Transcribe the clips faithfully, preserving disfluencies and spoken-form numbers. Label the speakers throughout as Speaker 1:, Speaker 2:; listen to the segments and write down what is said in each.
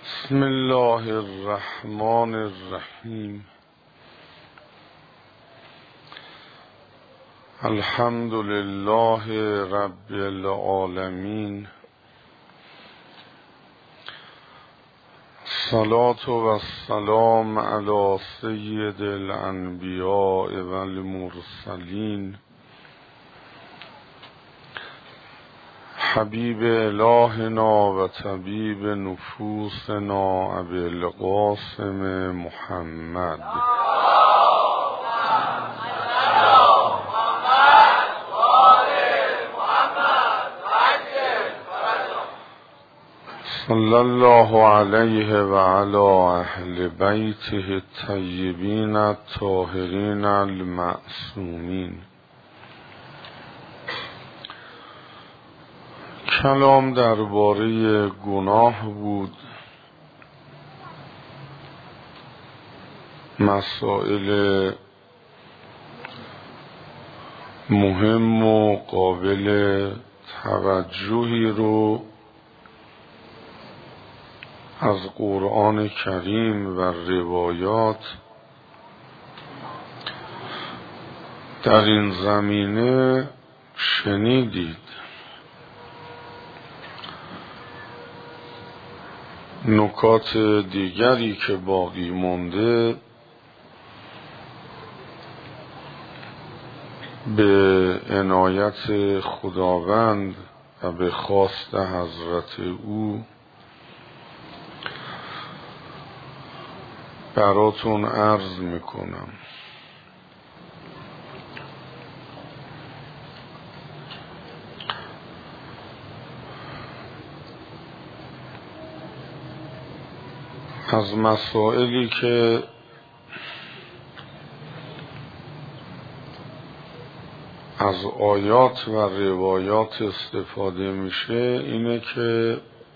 Speaker 1: بسم الله الرحمن الرحیم. الحمد لله رب العالمین. الصلاة و السلام علی سید الانبیاء و المرسلین حبیب الهنا و طبیب نفوسنا ابی القاسم محمد صلی الله علیه و علی اهل بیته الطیبین الطاهرین المعصومین. کلام درباره گناه بود، مسائل مهم و قابل توجهی رو از قرآن کریم و روایات در این زمینه شنیدید. نکات دیگری که باقی مونده به عنایت خداوند و به خواست حضرت او براتون عرض میکنم. از مسائلی که از آیات و روایات استفاده میشه اینه که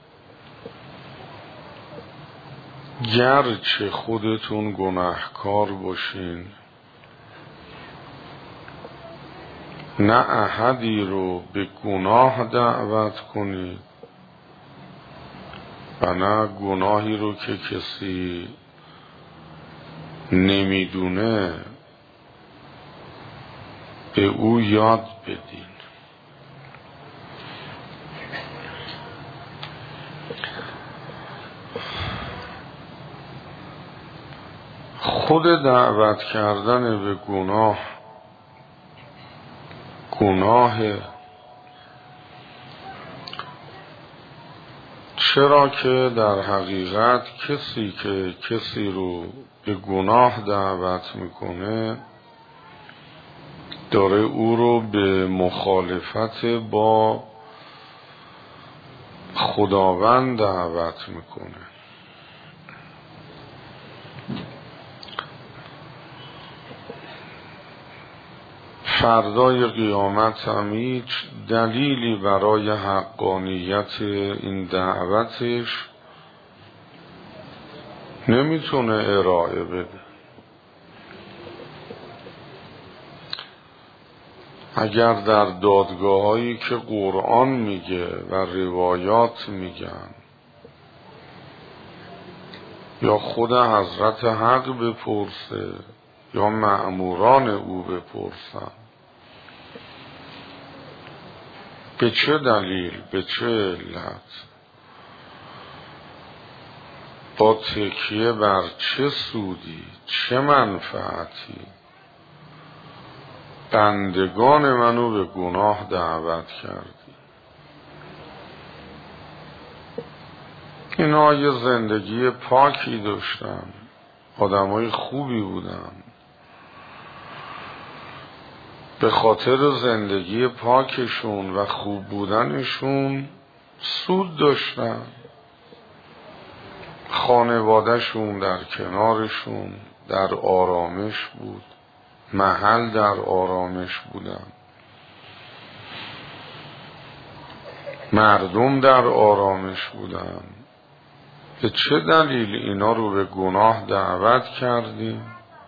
Speaker 1: گرچه خودتون گناهکار باشین، نه احدی رو به گناه دعوت کنید و نه گناهی رو که کسی نمیدونه به او یاد بدین. خود دعوت کردن به گناه گناهه، چرا که در حقیقت کسی که کسی رو به گناه دعوت میکنه داره او رو به مخالفت با خداوند دعوت میکنه. فردای قیامت هم هیچ دلیلی برای حقانیت این دعوتش نمیتونه ارائه بده. اگر در دادگاهایی که قرآن میگه و روایات میگن یا خود حضرت حق بپرسه یا مأموران او بپرسن به چه دلیل، به چه علت، با تکیه بر چه سودی، چه منفعتی بندگان منو به گناه دعوت کردی. اینا یه زندگی پاکی داشتن، آدمای خوبی بودن، به خاطر زندگی پاکشون و خوب بودنشون سود داشتن، خانوادهشون در کنارشون در آرامش بود، محل در آرامش بودن، مردم در آرامش بودن. به چه دلیل اینا رو به گناه دعوت کردیم؟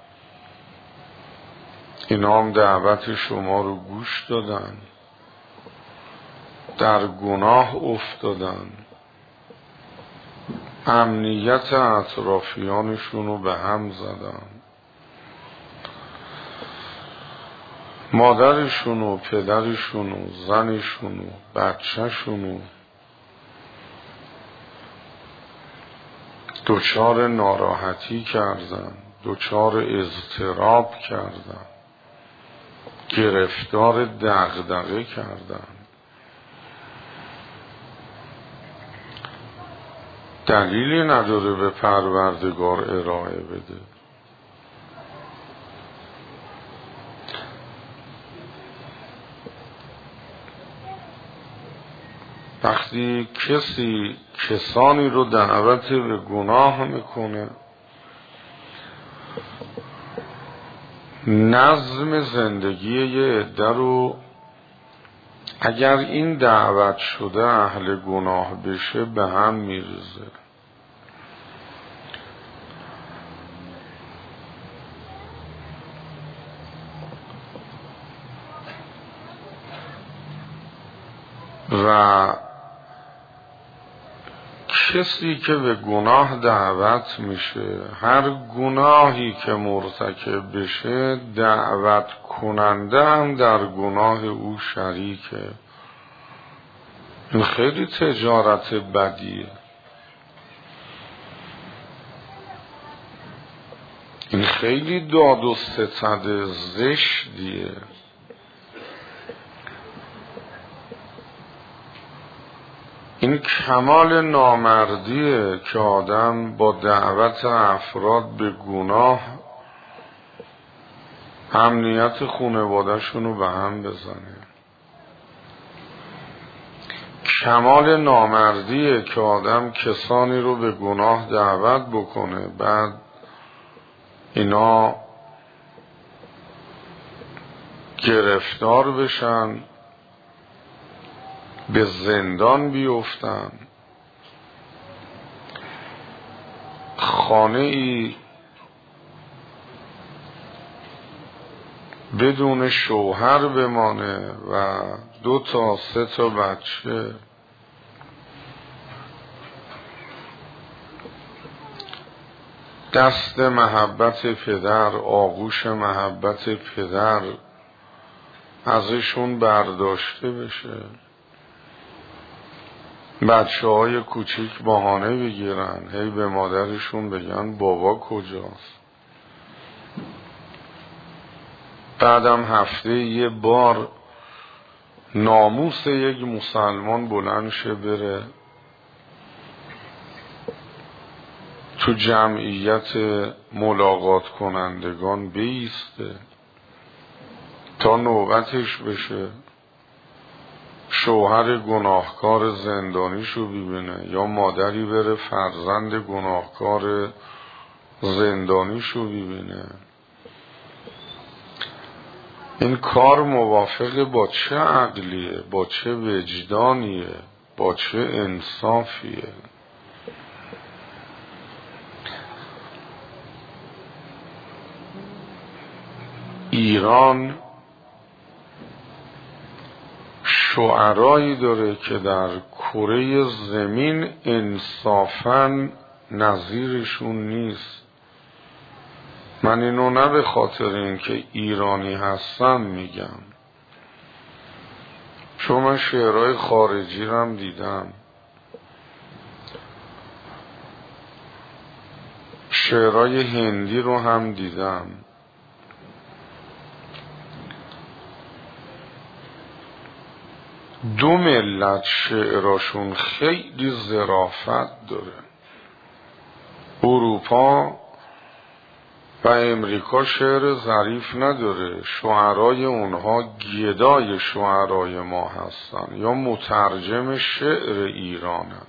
Speaker 1: اینا هم دعوت شما رو گوش دادن، در گناه افتادن، امنیت اطرافیانشون رو به هم زدن، مادرشون و پدرشون و زنشون و بچهشون و دچار ناراحتی کردن، دچار اضطراب کردن، گرفتار دغدغه کردن. دلیلی نداره به پروردگار ارائه بده. وقتی کسی کسانی رو دعوت به گناه میکنه، نظم زندگی یه عده رو اگر این دعوت شده اهل گناه بشه به هم میریزه. و کسی که به گناه دعوت میشه، هر گناهی که مرتکب بشه دعوت کننده هم در گناه او شریکه. این خیلی تجارت بدیه، این خیلی داد و ستد زشتیه. این کمال نامردیه که آدم با دعوت افراد به گناه امنیت خانواده‌شون رو به هم بزنه. کمال نامردیه که آدم کسانی رو به گناه دعوت بکنه، بعد اینا گرفتار بشن، به زندان بیفتن، خانه ای بدون شوهر بمانه و دو تا سه تا بچه. دست محبت پدر، آغوش محبت پدر ازشون برداشته بشه، بچه های کوچیک بهانه بگیرن، هی به مادرشون بگن بابا کجاست. بعدم هفته یه بار ناموس یک مسلمان بلند شه بره تو جمعیت ملاقات کنندگان بیسته تا نوبتش بشه، شوهر گناهکار زندانیشو ببینه یا مادری بره فرزند گناهکار زندانیشو ببینه. این کار موافق با چه عقلیه، با چه وجدانیه، با چه انصافیه؟ ایران شعرایی داره که در کره زمین انصافاً نظیرشون نیست. من اینو نه به خاطر اینکه ایرانی هستم میگم، چون من شعرهای خارجی رو هم دیدم، شعرهای هندی رو هم دیدم. دو ملت شعراشون خیلی ظرافت داره. اروپا و امریکا شعر ظریف نداره، شعرای اونها گدای شعرای ما هستن یا مترجم شعر ایرانن،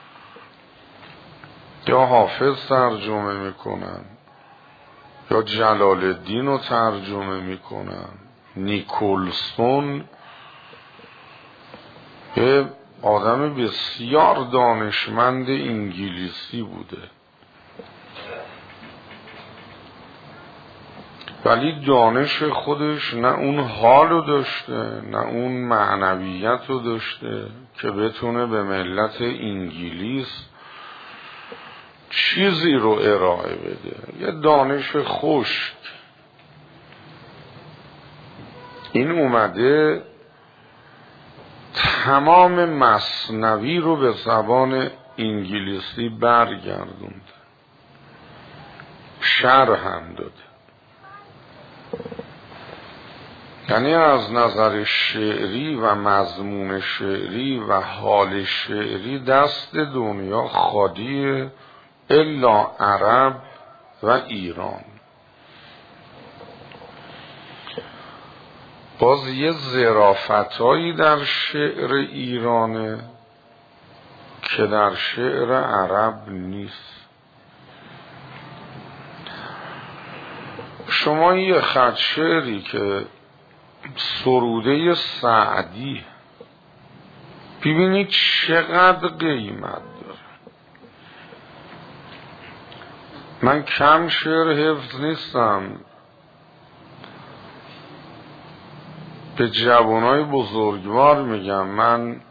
Speaker 1: یا حافظ ترجمه میکنن یا جلال الدین رو ترجمه میکنن. نیکولسون یه آدم بسیار دانشمند انگلیسی بوده، ولی دانش خودش نه اون حالو داشته نه اون معنویت رو داشته که بتونه به ملت انگلیس چیزی رو ارائه بده، یه دانش خشک. این اومده تمام مثنوی رو به زبان انگلیسی برگردوند، شرح هم داده. یعنی از نظر شعری و مضمون شعری و حال شعری دست دنیا خالیه الا عرب و ایران. باز یه ظرافتایی در شعر ایرانه که در شعر عرب نیست. شما یه خط شعری که سروده سعدی ببینید چقدر قیمت داره. من کم شعر حفظ نیستم، به جوانای بزرگوار میگم، من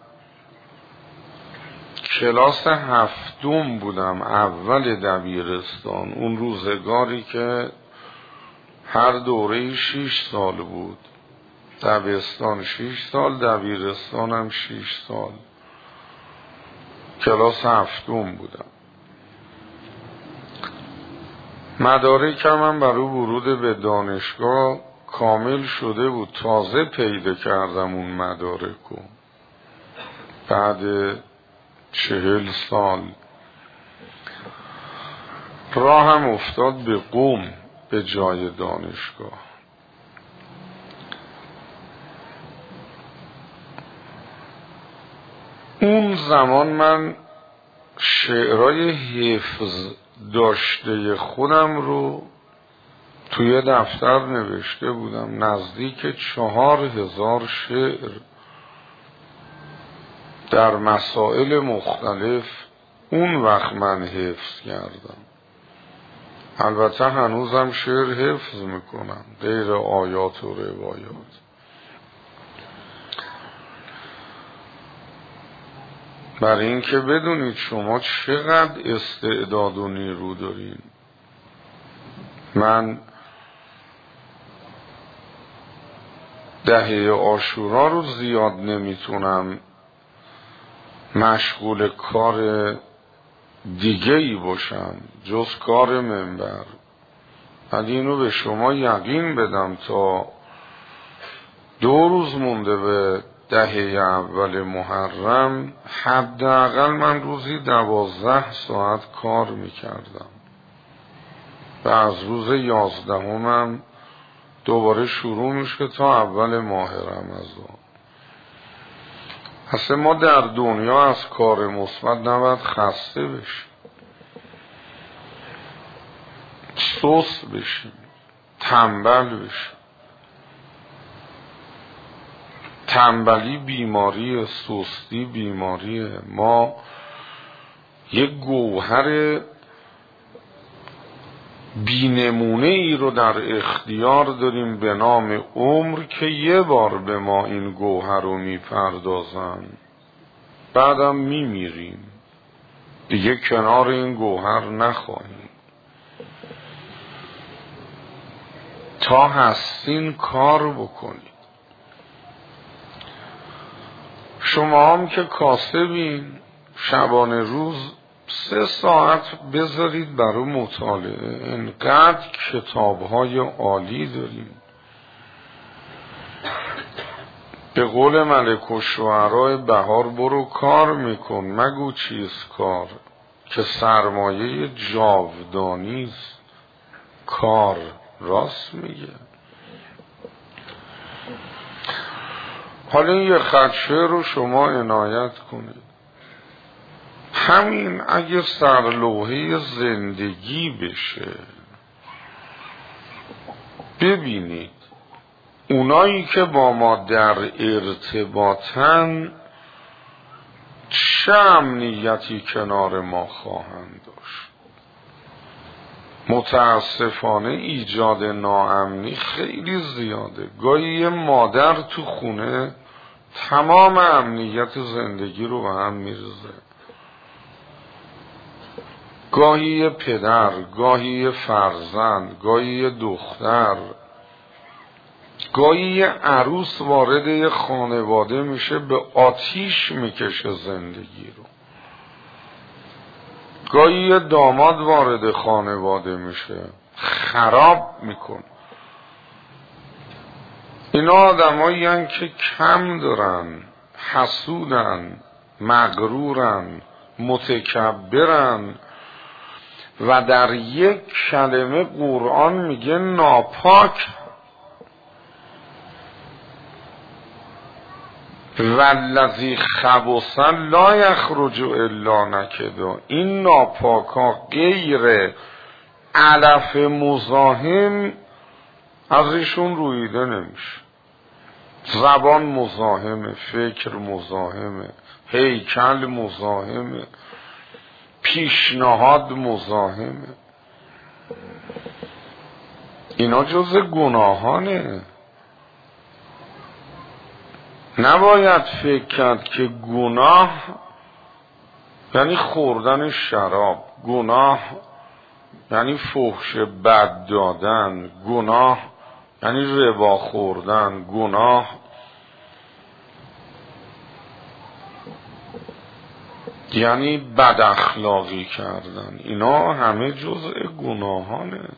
Speaker 1: کلاس هفتم بودم اول دبیرستان، اون روزگاری که هر دوره شیش سال بود، دبستان شیش سال، دبیرستان هم شیش سال. کلاس هفتم بودم. مدارکم هم برای ورود به دانشگاه کامل شده بود، تازه پیدا کردم اون مدارکو بعد چهل سال. راهم افتاد به قم به جای دانشگاه. اون زمان من شعرهای حفظ داشته خودم رو توی دفتر نوشته بودم، نزدیک چهار هزار شعر در مسائل مختلف اون وقت من حفظ کردم. البته هنوزم شعر حفظ میکنم غیر آیات و روایات. برای اینکه بدونید شما چقدر استعداد و نیرو دارین. من دهه عاشورا رو زیاد نمیتونم مشغول کار دیگه ای باشم جز کار منبر، ولی اینو به شما یقین بدم تا دو روز مونده به دهه اول محرم حداقل من روزی دوازده ساعت کار میکردم و از روز یازدهمم دوباره شروع میشه تا اول ماه رمضان. اصلا ما در دنیا از کار مثبت نباید خسته بشیم، سست بشیم، تنبل بشیم. تنبلی بیماری، سستی بیماریه. ما یک گوهر بینمونه ای رو در اختیار داریم به نام عمر که یه بار به ما این گوهر رو میپردازن، بعدم میمیریم، دیگه کنار این گوهر نخواهیم. تا هستین کار بکنید. شما هم که کاسبین شبانه روز سه ساعت بذارید برای مطالعه. اینقدر کتاب‌های عالی داریم. به قول ملک الشعراء بهار برو کار میکن مگو چیز کار، که سرمایه جاودانیست کار. راست میگه. حالا این یه خدشه رو شما عنایت کنید. همین اگه سرلوحه زندگی بشه، ببینید اونایی که با ما در ارتباطن چه امنیتی کنار ما خواهند داشت. متاسفانه ایجاد ناامنی خیلی زیاده. گاهی یه مادر تو خونه تمام امنیت زندگی رو به هم میرزه. گاهی پدر، گاهی فرزند، گاهی دختر، گاهی عروس وارد خانواده میشه به آتیش میکشه زندگی رو، گاهی داماد وارد خانواده میشه خراب میکن. اینا آدمایی هستند که کم دارن، حسودن، مغرورن، متکبرن و در یک کلمه قرآن میگه ناپاک. والذی خبث لا یخرج الا نکدا. این ناپاکا غیر علف مزاحم ازشون رویده نمیشه. زبان مزاحمه، فکر مزاحمه، هیکل مزاحمه، پیشنهاد مزاحمه. اینا جز گناهانه. نباید فکر کرد که گناه یعنی خوردن شراب، گناه یعنی فحش بد دادن، گناه یعنی ربا خوردن، گناه یعنی بد اخلاقی کردن. اینا همه جزء گناهانه.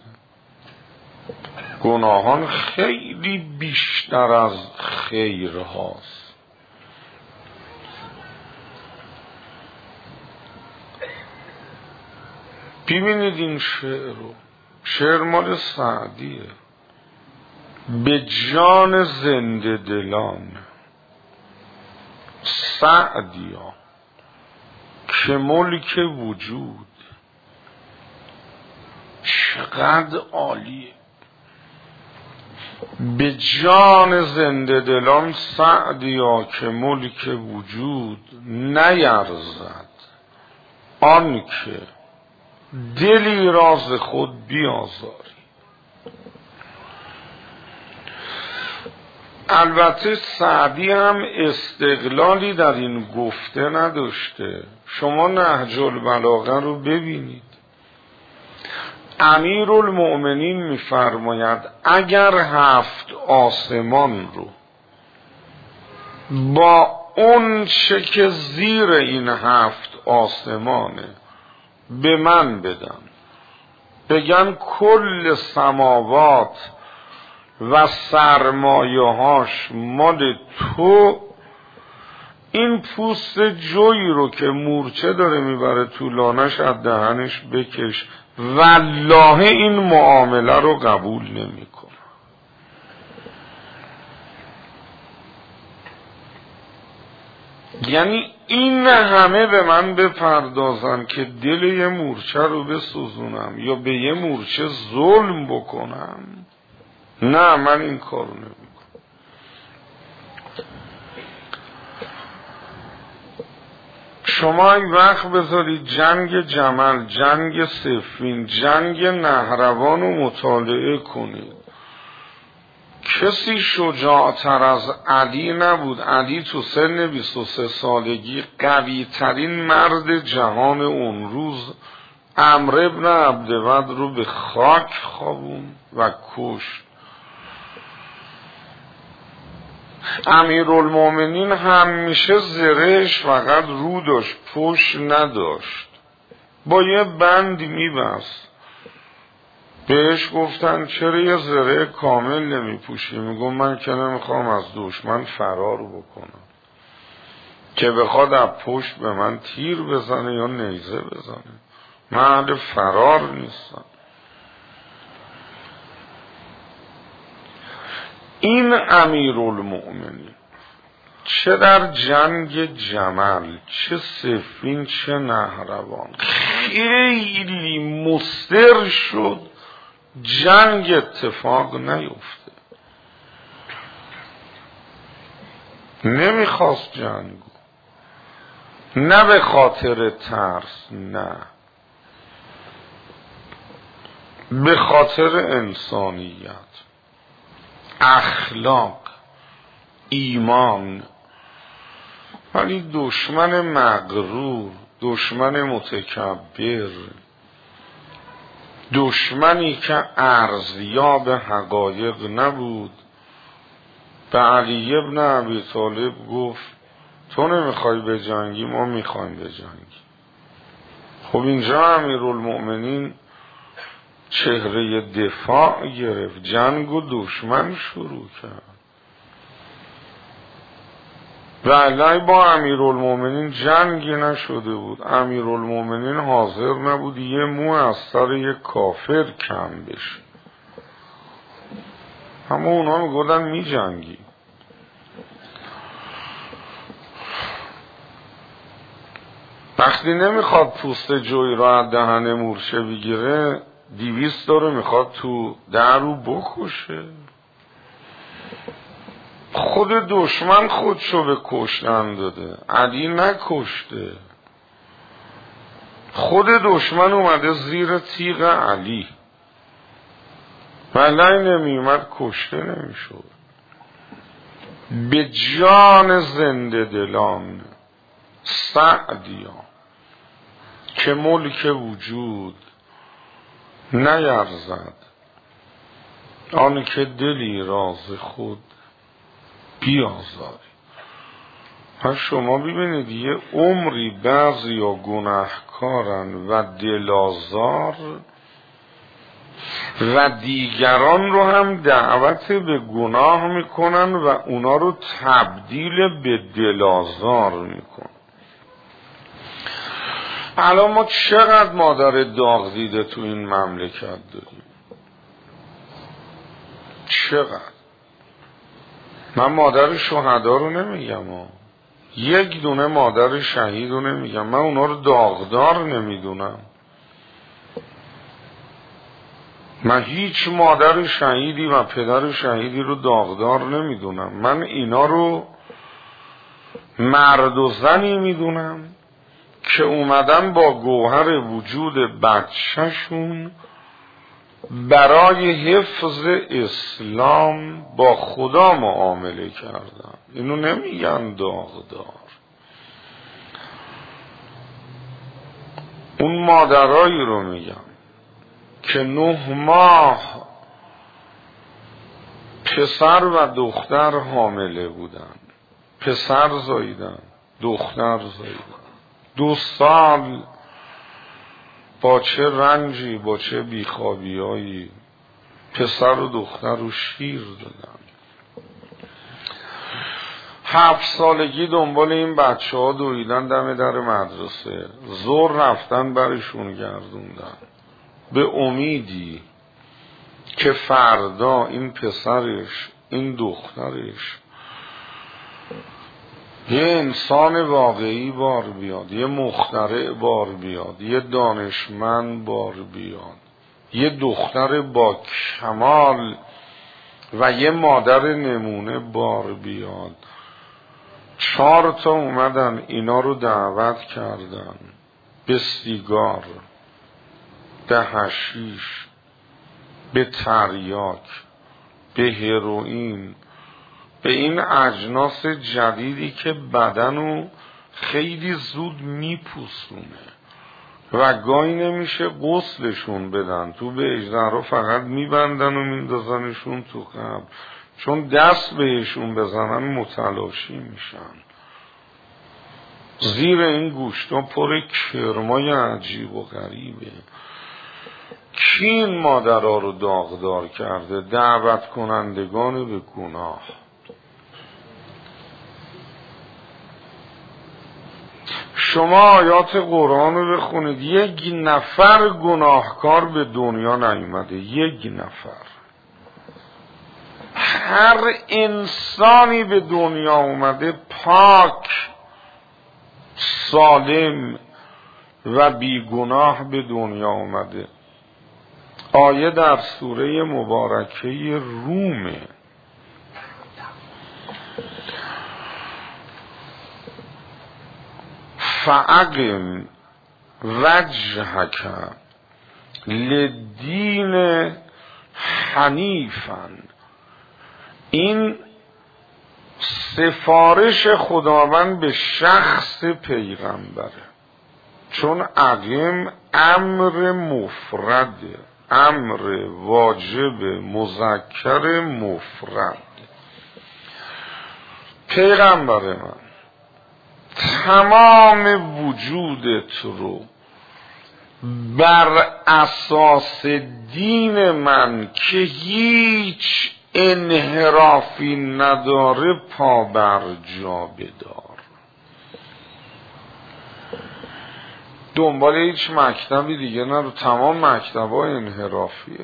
Speaker 1: گناهان خیلی بیشتر از خیر هاست. ببینید این شعر رو، شعر مال سعدیه. به جان زنده دلان سعدیا که ملک وجود. چقدر عالیه. به جان زنده دلان سعدیا که ملک وجود نیرزد آن که دلی راز خود بیازاری. البته سعدی هم استقلالی در این گفته نداشته. شما نهج البلاغه رو ببینید. امیرالمؤمنین میفرماید اگر هفت آسمان رو با اون چه که زیر این هفت آسمانه به من بدن، بگن کل سماوات و سرمایه‌هاش مال تو، این پوست جوی رو که مورچه داره میبره تو لانش از دهنش بکش، والله این معامله رو قبول نمیکنه. یعنی این همه به من بپردازن که دل یه مورچه رو بسوزونم یا به یه مورچه ظلم بکنم، نه من این کارو نمیکنم. شما این وقت بذارید جنگ جمل، جنگ صفین، جنگ نهروان رو مطالعه کنید. کسی شجاعتر از علی نبود. علی تو سن بیست و سه سالگی قوی ترین مرد جهان اون روز عمرو بن عبدود رو به خاک خوابون و کشت. امیرالمؤمنین همیشه زرهش فقط رو داشت، پشت نداشت. با یه بند میبست. بهش گفتن چرا یه زره کامل نمی پوشی؟ میگم من که نمیخوام از دشمن فرار بکنم که بخواد از پشت به من تیر بزنه یا نیزه بزنه. من اهل فرار نیستم. این امیرالمؤمنین چه در جنگ جمل، چه صفین، چه نهروان خیلی مضطر شد جنگ اتفاق نیفته. نمیخواست جنگو، نه به خاطر ترس، نه به خاطر انسانیت، اخلاق، ایمان. ولی دشمن مغرور، دشمن متکبر، دشمنی که ارزیاب حقایق نبود به علی ابن ابی طالب گفت تو نمیخوای بجنگی، ما میخوایم بجنگی. خب اینجا امیرالمؤمنین چهره دفاع گرفت، جنگ و دشمن شروع کرد. و علی با امیرالمؤمنین جنگی نشده بود، امیرالمؤمنین حاضر نبود یه مو از سر یه کافر کم بشه، اما اونا میگفتن می جنگی. وقتی نمیخواد پوست جوی را از دهن مورچه بگیره، دیویست داره میخواد تو در رو بکشه. خود دشمن خودشو به کشتن داده، علی نکشته. خود دشمن اومده زیر تیغ علی، ولی نمیومد کشته نمیشد. به جان زنده دلان سعدیا که ملک وجود نیرزد، آن که دلی راز خود بیازاری. پس شما ببینید یه عمری بعضی یا گناهکارن و دلازار و دیگران رو هم دعوت به گناه میکنن و اونا رو تبدیل به دلازار میکنن. الان ما چقدر مادر داغ دیده تو این مملکت داریم، چقدر. من مادر شهدا رو نمیگم ها. یک دونه مادر شهید رو نمیگم، من اونا رو داغدار نمیدونم. من هیچ مادر شهیدی و پدر شهیدی رو داغدار نمیدونم. من اینا رو مرد و زنی میدونم که اومدن با گوهر وجود بچه‌شون برای حفظ اسلام با خدا معامله کردن. اینو نمیگن داغدار. اون مادرایی رو میگم که نه ماه پسر و دختر حامله بودن، پسر زاییدن دختر زاییدن، دو سال با چه رنجی با چه بیخوابیایی پسر و دختر رو شیر دادن. هفت سالگی دنبال این بچه ها دویدن دم در مدرسه، زور رفتن برشون گردوندن به امیدی که فردا این پسرش این دخترش یه انسان واقعی بار بیاد، یه مخترع بار بیاد، یه دانشمند بار بیاد، یه دختر با کمال و یه مادر نمونه بار بیاد. چهار تا اومدن اینا رو دعوت کردن به سیگار، به حشیش، به تریاک، به هروئین، به این اجناس جدیدی که بدنو خیلی زود میپوسونه و گاهی نمیشه غسلشون بدن، تو به اجدر فقط میبندن و میندازنشون تو قبر، چون دست بهشون بزنن متلاشی میشن. زیر این گوشتا پر کرمای عجیب و غریبه. کی این مادرها رو داغدار کرده؟ دعوت کنندگان به گناه. شما آیات قرآن رو بخونید، یک نفر گناهکار به دنیا نیومده، یک نفر. هر انسانی به دنیا اومده پاک، سالم و بیگناه به دنیا اومده. آیه در سوره مبارکه رومه. فاقم وجهک للدین حنیفا. این سفارش خداوند به شخص پیغمبره، چون اقیم امر مفرده، امر واجب مذکر مفرد. پیغمبر من تمام وجودت رو بر اساس دین من که هیچ انحرافی نداره پا بر جا بدار. دنبال هیچ مکتبی دیگه نرو، تمام مکتب‌ها انحرافیه.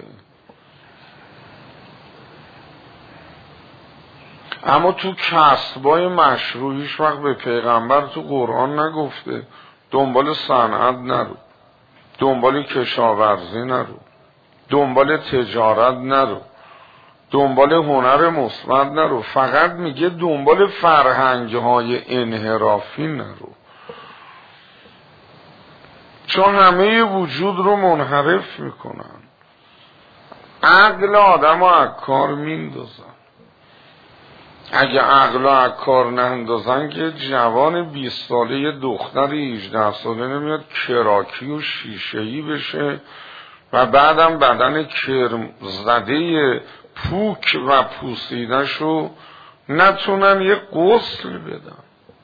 Speaker 1: اما تو کسبای مشروعیش وقت به پیغمبر تو قرآن نگفته دنبال صنعت نرو، دنبال کشاورزی نرو، دنبال تجارت نرو، دنبال هنر مثبت نرو، فقط میگه دنبال فرهنگ‌های انحرافی نرو، چون همه وجود رو منحرف میکنن، عقل آدم رو از کار میندازن. اگه عقل رو از کار نندازن که جوان بیست ساله یه دختر هجده ساله نمیاد کراکی و شیشه‌ای بشه و بعدم بدن کرم زده پوک و پوسیدشو نتونن یه غسل بدن.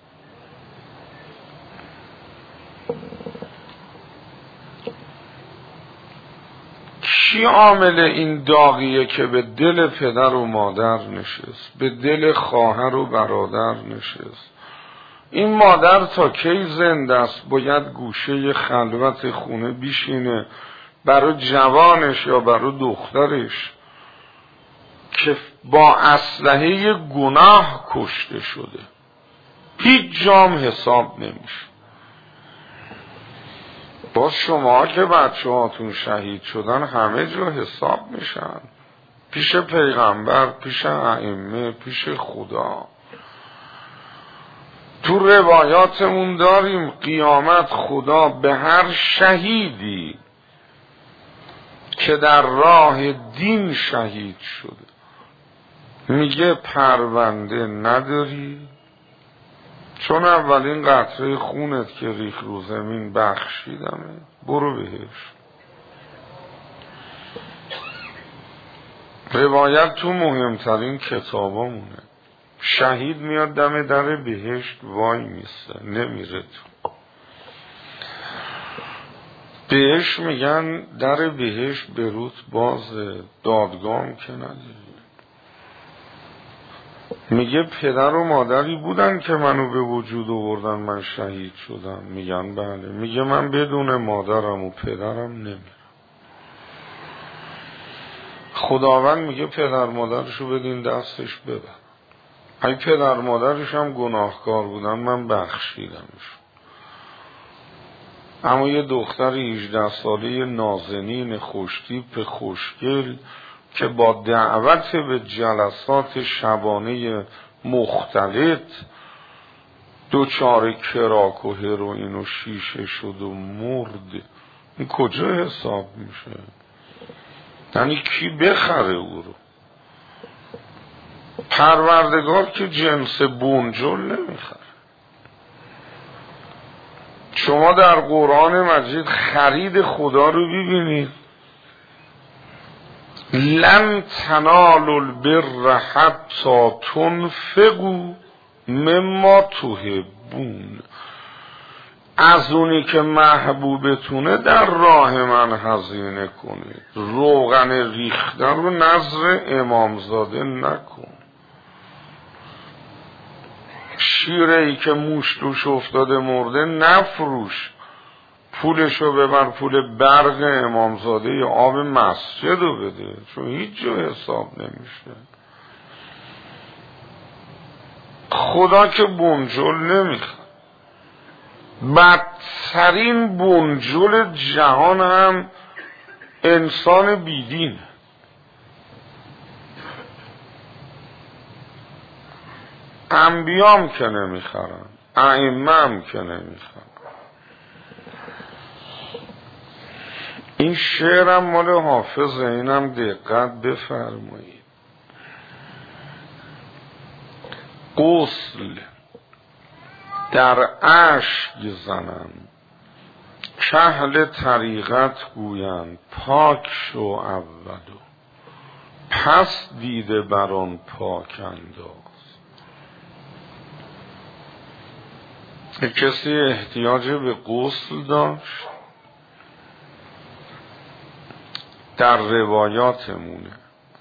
Speaker 1: کی عامل این داغیه که به دل پدر و مادر نشست، به دل خواهر و برادر نشست؟ این مادر تا کی زنده است باید گوشه خلوت خونه بیشینه برای جوانش یا برای دخترش که با اسلحه گناه کشته شده، هیچ جام حساب نمیشه. باز شما که بچه هاتون شهید شدن همه جا حساب میشن، پیش پیغمبر، پیش ائمه، پیش خدا. تو روایاتمون داریم قیامت خدا به هر شهیدی که در راه دین شهید شده میگه پرونده نداری، چون اولین قطره خونت که ریخ رو زمین بخشیدمه، برو بهش. روایت تو مهمترین کتابامونه. شهید میاد دم در بهشت وای میسته، نمیره تو. بهش میگن در بهشت بروت باز، دادگام که نداری. میگه پدر و مادری بودن که منو به وجود آوردن من شهید شدم. میگن بله. میگه من بدون مادرم و پدرم نمیرم. خداوند میگه پدر مادرشو بدین دستش ببر. اگه پدر مادرش هم گناهکار بودن من بخشیدمش. اما یه دختر هجده ساله نازنین خوشتیپ خوشگل که با دعوت به جلسات شبانه مختلط دوچار کراک و هروئین و شیشه شد و مرد، این کجا حساب میشه؟ یعنی کی بخره او رو؟ پروردگار که جنس بونجل نمیخره. شما در قرآن مجید خرید خدا رو ببینید، لن تنالوا البر حتی تنفقوا مما تحبون. از اونی که محبوبتونه در راه من هزینه کنید. روغن ریخته رو نظر امامزاده نکن. شیره ای که موش توش افتاده مرده نفروش، پولشو ببر پول برق امامزاده یا آب مسجد رو بده، چون هیچ جا حساب نمیشه. خدا که بنجل نمیخواد. بدترین بنجل جهان هم انسان بیدینه. انبیام که نمیخرن، ائمه هم که نمیخرن. این شعرم مال حافظ، اینم دقت بفرمایید. غسل در اشک زنم کاهل طریقت گویند پاک شو اولو، پس دیده بر آن پاک انداز. کسی احتیاج به غسل داشت، در روایاتمونه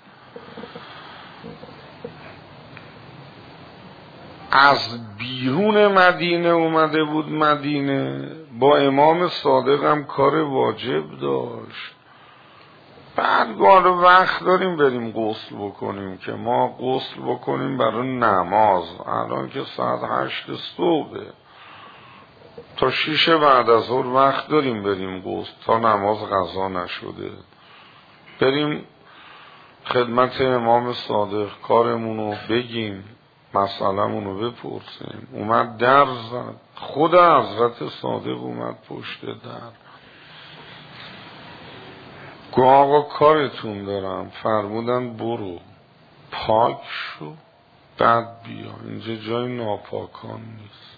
Speaker 1: از بیرون مدینه اومده بود مدینه، با امام صادق هم کار واجب داشت. بعد گاهی وقت داریم بریم غسل بکنیم که ما غسل بکنیم برای نماز. الان که ساعت هشت صبحه، تا شیش بعد از ظهر وقت داریم بریم غسل تا نماز قضا نشده، بریم خدمت امام صادق کارمونو بگیم، مسئله‌مونو بپرسیم. اومد در زد، خود حضرت صادق اومد پشت در، گفت آقا کارتون دارم. فرمودن برو پاک شو بعد بیا، اینجا جای ناپاکان نیست.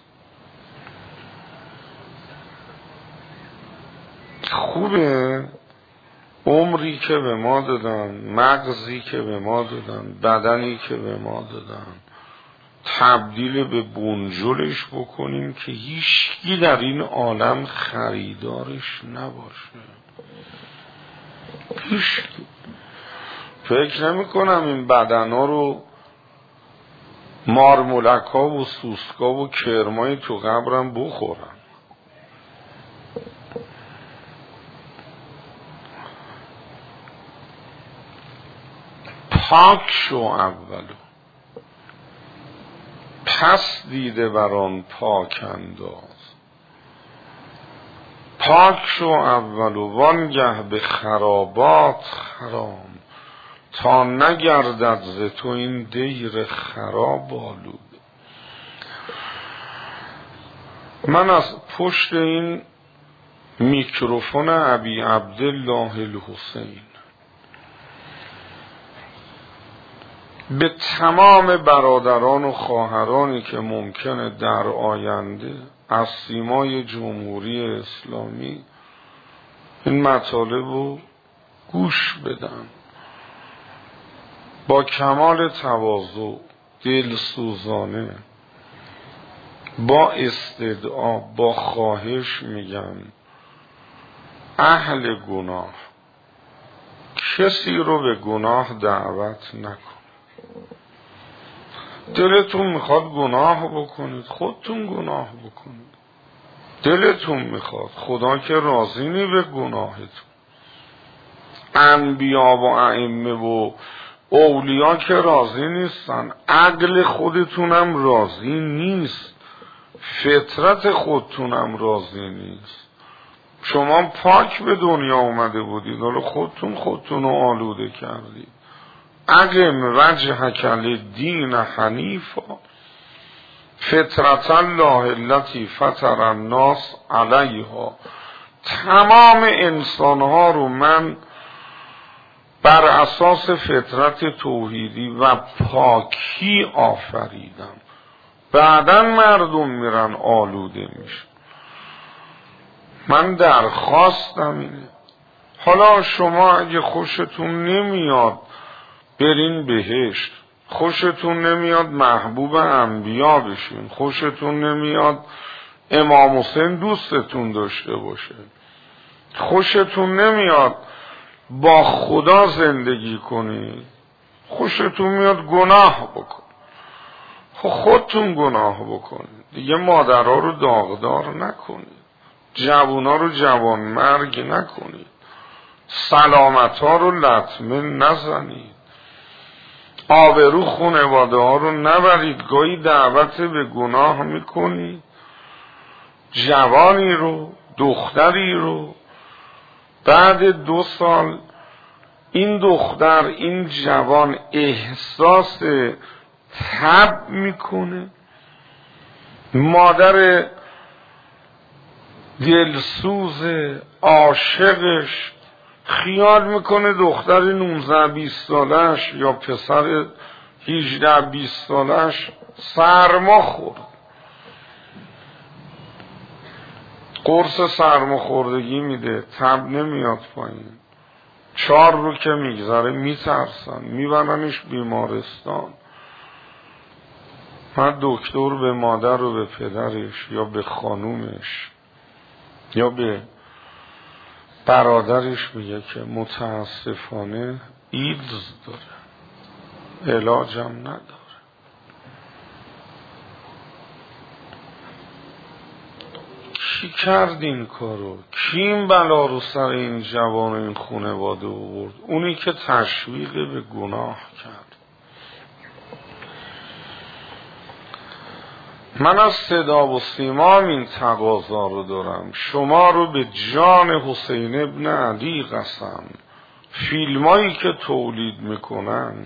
Speaker 1: خوبه عمری که به ما دادن، مغزی که به ما دادن، بدنی که به ما دادن، تبدیل به بنجلش بکنیم که هیچکی در این عالم خریدارش نباشه. هیچکی. فکر نمی کنم این بدنا رو مارمولک ها و سوسکا و کرمای تو قبرم بخورن. پاک شو اولو، پس دیده بران پاک انداز. پاک شو اولو وانگه به خرابات خرام، تا نگردد ز تو این دیر خراب آلود. من از پشت این میکروفون ابی عبدالله الحسین به تمام برادران و خواهرانی که ممکنه در آینده از سیمای جمهوری اسلامی این مطالب رو گوش بدن، با کمال تواضع، دلسوزانه، با استدعا، با خواهش میگم اهل گناه کسی رو به گناه دعوت نکن. دلتون میخواد گناه بکنید، خودتون گناه بکنید. دلتون میخواد، خدا که راضی نی به گناهتون. انبیا و ائمه و اولیا که راضی نیستن، عقل خودتونم راضی نیست، فطرت خودتونم راضی نیست. شما پاک به دنیا اومده بودید، حالا خودتون خودتونو آلوده کردید. اقم وجهک للدین حنیفا فطرت الله التي فطر الناس علیها. تمام انسانها رو من بر اساس فطرت توحیدی و پاکی آفریدم. بعداً مردم میرن آلوده میشن. من درخواستم اینه. حالا شما اگه خوشتون نمیاد برین بهشت، خوشتون نمیاد محبوب انبیا بشین، خوشتون نمیاد امام حسین دوستتون داشته باشه، خوشتون نمیاد با خدا زندگی کنید، خوشتون میاد گناه بکن، خب خودتون گناه بکنید دیگه. مادرها رو داغدار نکنید، جوونا رو جوان مرگ نکنید، سلامت ها رو لطمه نزنید، آبرو خانواده ها رو نبرید. گاهی دعوت به گناه میکنید، جوانی رو، دختری رو بعد دو سال این دختر، این جوان احساس تب میکنه، مادر دلسوز عاشقش خیال میکنه دختر نوزده بیست سالش یا پسر هجده بیست سالش سرما خورد، قرص سرماخوردگی میده، تب نمیاد پایین، چهار رو که میگذره میترسن، میبرنش بیمارستان. هر دکتر به مادر و به پدرش یا به خانومش یا به برادرش میگه که متاسفانه ایدز داره، علاجم نداره. کی کرد این کارو؟ کی این بلا رو سر این جوان و این خانواده آورد؟ اونی که تشویق به گناه کرد. من از صدا و سیما این تقاضا رو دارم، شما رو به جان حسین ابن علی قسم، فیلمایی که تولید میکنن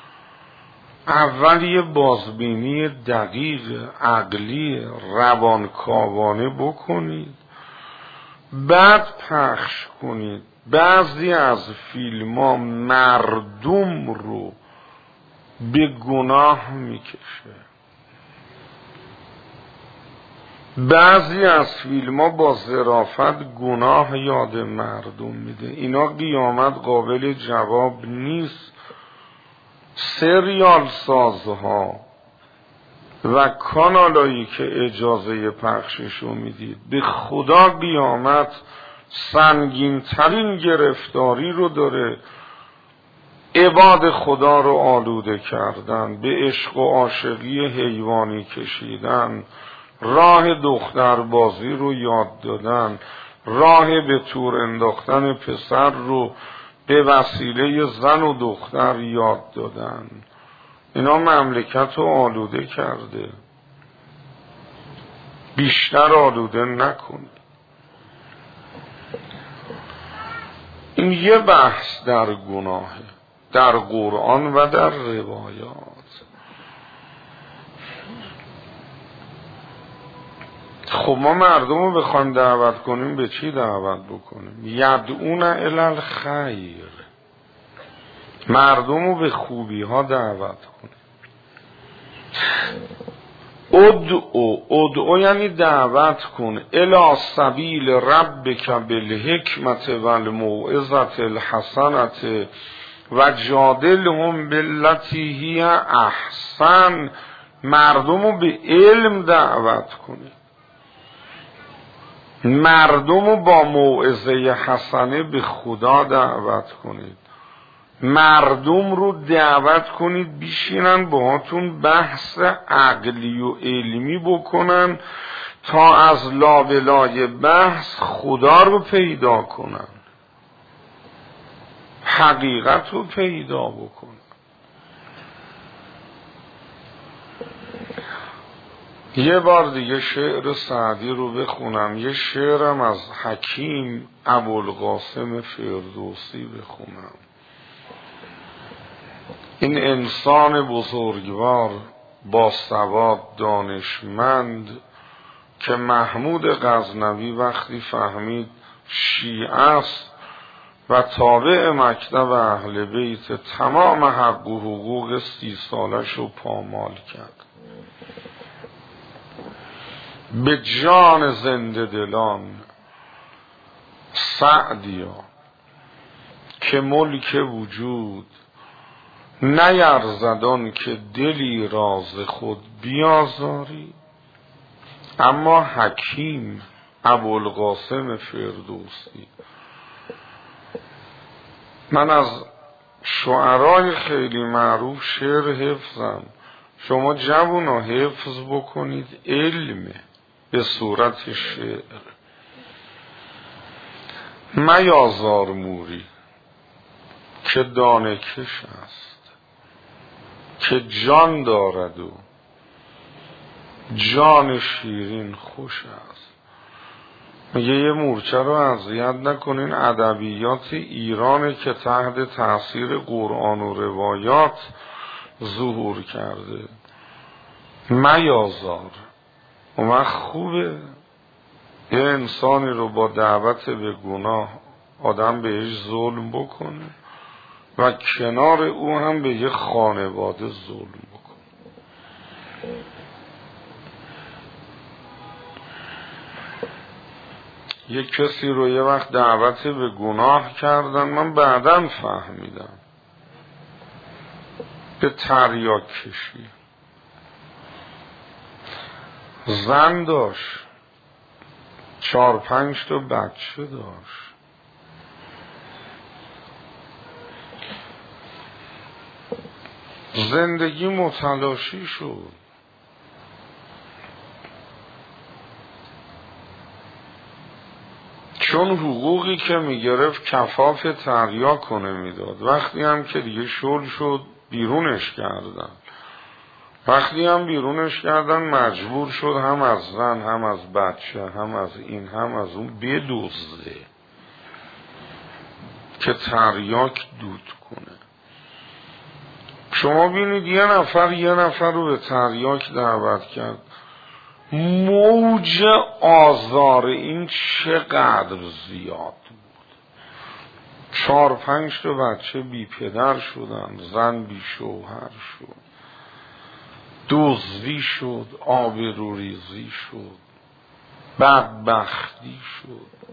Speaker 1: اول یه بازبینی دقیق عقلی روانکاوانه بکنید، بعد پخش کنید. بعضی از فیلم ها مردم رو به گناه میکشه، بعضی از فیلم ها با ظرافت گناه یاد مردم میده. اینا قیامت قابل جواب نیست. سریال سازها و کانالایی که اجازه پخششو میدید، به خدا قیامت سنگین ترین گرفتاری رو داره. عباد خدا رو آلوده کردن، به عشق و عاشقی حیوانی کشیدن، راه دختربازی رو یاد دادن، راه به تور انداختن پسر رو به وسیله زن و دختر یاد دادن. اینا مملکت رو آلوده کرده. بیشتر آلوده نکنید. این یه بحث در گناهه، در قرآن و در روایات. خب ما مردم رو بخوایم دعوت کنیم به چی دعوت بکنیم؟ یدعون الی الخیر، مردم رو به خوبی ها دعوت کنیم. ادعو، ادعو یعنی دعوت کن، الی سبیل ربک بالحکمت و الموعظة الحسنة و جادلهم بالتی هی احسن. مردم رو به علم دعوت کنیم، مردم رو با موعظه حسنه به خدا دعوت کنید، مردم رو دعوت کنید بیشینن باهاتون بحث عقلی و علمی بکنن تا از لابلای بحث خدا رو پیدا کنن، حقیقت رو پیدا بکنن. یه بار دیگه شعر سعدی رو بخونم، یه شعرم از حکیم ابوالقاسم فردوسی بخونم. این انسان بزرگوار با سواد دانشمند که محمود غزنوی وقتی فهمید شیعه است و تابع مکتب اهل بیت، تمام حق و حقوق سی سالش رو پامال کرد. به جان زنده دلان سعدیا که ملک وجود نیرزدان که دلی راز خود بیازاری. اما حکیم ابوالقاسم فردوسی، من از شعرای خیلی معروف شعر حفظم، شما جوونا حفظ بکنید، علمه به صورت شعر. میازار موری که دانه کش است، که جان دارد و جان شیرین خوش است. میگه یه مورچه رو اذیت نکنین، ادبیات ایرانه که تحت تاثیر قرآن و روایات ظهور کرده. میازار اون خوبه یه انسانی رو با دعوت به گناه آدم بهش ظلم بکنه و کنار او هم به یه خانواده ظلم بکنه. یک کسی رو یه وقت دعوت به گناه کردن، من بعداً فهمیدم، به تریاک کشی. زن داشت، چهار پنج تا بچه داشت، زندگی متلاشی شد. چون حقوقی که میگرفت کفاف تریاک کنه میداد. وقتی هم که دیگه شل شد بیرونش کردن، وقتی هم بیرونش کردن مجبور شد هم از زن هم از بچه هم از این هم از اون بدزده که تریاک دود کنه. شما بینید یه نفر یه نفر رو به تریاک دعوت کرد، موج آزار این چقدر زیاد بود. چهار پنج تا بچه بی پدر شدن، زن بی شوهر شد، دزدی شد، آبروریزی شد، بدبختی شد.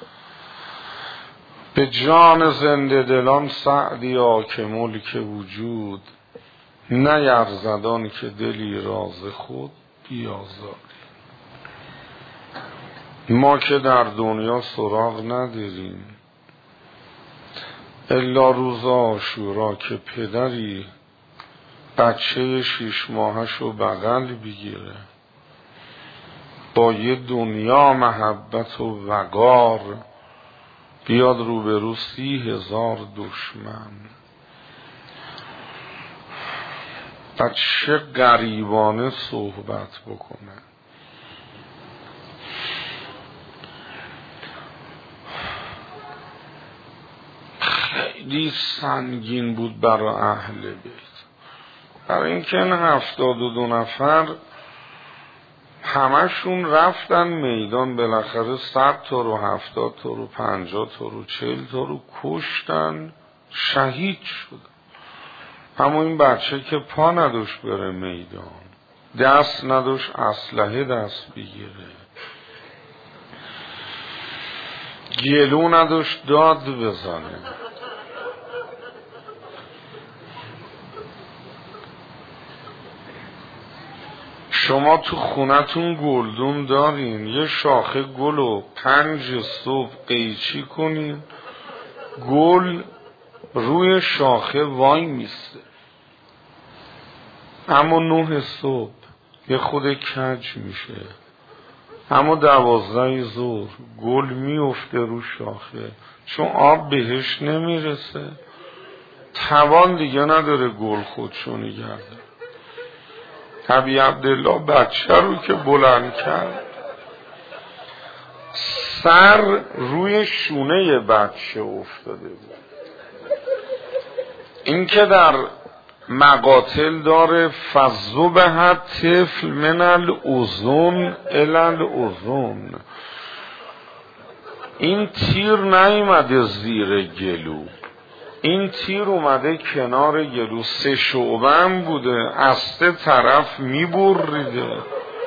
Speaker 1: به جان زنده دلان سعدیا که ملک وجود، نیرزدان که دلی راز خود بیازاری. ما که در دنیا سراغ نداریم الا روز عاشورا که پدری بچه شیش ماهشو بغل بگیره، با یه دنیا محبت و وقار بیاد روبرو سی هزار دشمن. بعد چه غریبانه صحبت بکنه. خیلی سنگین بود برای اهل بیت، برای اینکه این هفتاد و دو نفر همشون رفتن میدان، بالاخره صد تا رو هفتاد تا رو پنجاه تا رو چهل تا رو کشتن، شهید شدن. اما این بچه که پا نداشت بره میدان، دست نداشت اسلحه دست بگیره، گلو نداشت داد بزنه. شما تو خونتون گلدون دارین، یه شاخه گلو پنج صبح قیچی کنین، گل روی شاخه وای میسته، اما نه صبح یه خود کج میشه، اما دوازده ظهر گل میفته رو شاخه، چون آب بهش نمیرسه، توان دیگه نداره گل خودشو نگه داره. ابی عبدالله بچه رو که بلند کرد، سر روی شونه بچه افتاده بود. این که در مقاتل داره فذبح طفل من الاذن الی الاذن، این تیر نیومده زیر گلو، این تیر اومده کنار گلو، سه شعبه هم بوده، از سه طرف میبریده.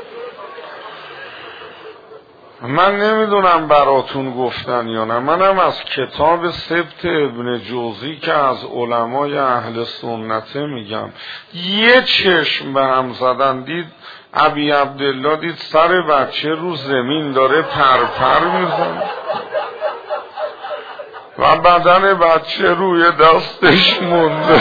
Speaker 1: من نمیدونم براتون گفتن یا نه، منم از کتاب سبت ابن جوزی که از علمای اهل سنته میگم، یه چشم به هم زدن، دید ابی عبدالله دید سر بچه رو زمین داره پرپر میزن و بدن بچه روی دستش مونده.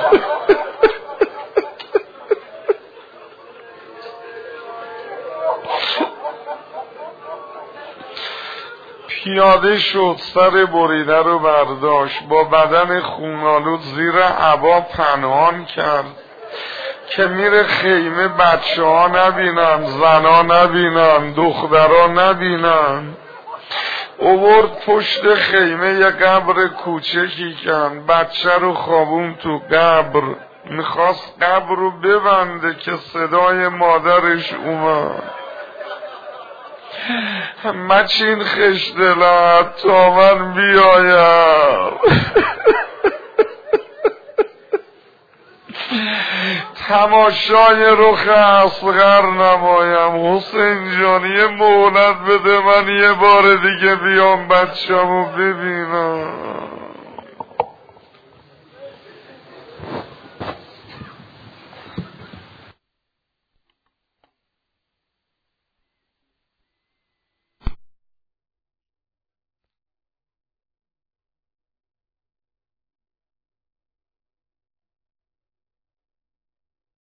Speaker 1: پیاده شد، سر بریده رو برداشت، با بدن خونالود زیر عبا پنهان کرد که میره خیمه بچه ها نبینن، زن ها نبینن، دخترها نبینن. اوورد پشت خیمه یه قبر کوچکی کن، بچه رو خوابون تو قبر، میخواست قبر رو ببنده که صدای مادرش اومد، مچین خشدلت تا من بیایم. تماشای رخ اصغر نمایم. حسین جان یه مهلت بده من یه بار دیگه بیام بچه‌مو ببینم.